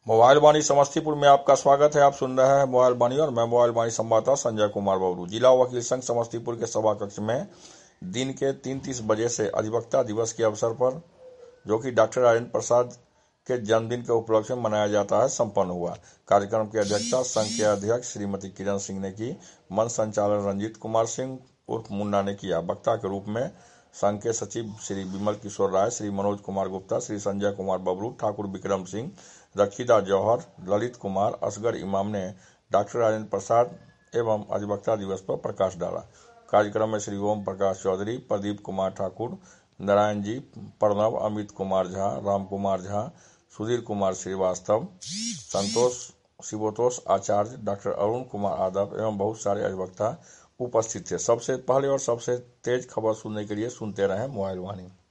Mobile वाणी समस्तीपुर में आपका स्वागत है। आप सुन रहे हैं मोबाइल वाणी और मैं मोबाइल वाणी संवाददाता संजय कुमार बबलू। जिला वकील संघ समस्तीपुर के सभा कक्ष में दिन के 3:30 बजे से अधिवक्ता दिवस के अवसर पर, जो कि डॉक्टर राजेंद्र प्रसाद के जन्मदिन के उपलक्ष्य में मनाया जाता है, संपन्न हुआ। कार्यक्रम की अध्यक्षता संघ के अध्यक्ष श्रीमती किरण सिंह ने की। मंच संचालन रंजीत कुमार सिंह उर्फ मुन्ना ने किया। वक्ता के रूप में संघ के सचिव श्री विमल किशोर राय, श्री मनोज कुमार गुप्ता, श्री संजय कुमार बबलू, ठाकुर विक्रम सिंह, रखीदा जौहर, ललित कुमार, असगर इमाम ने डॉक्टर राजेंद्र प्रसाद एवं अधिवक्ता दिवस पर प्रकाश डाला। कार्यक्रम में श्री ओम प्रकाश चौधरी, प्रदीप कुमार ठाकुर, नारायण जी, प्रणव, अमित कुमार झा, राम कुमार झा, सुधीर कुमार श्रीवास्तव, संतोष शिवोतोष आचार्य, डॉक्टर अरुण कुमार यादव एवं बहुत सारे अधिवक्ता उपस्थित थे। सबसे पहले और सबसे तेज खबर सुनने के लिए सुनते रहें मोबाइल वाणी।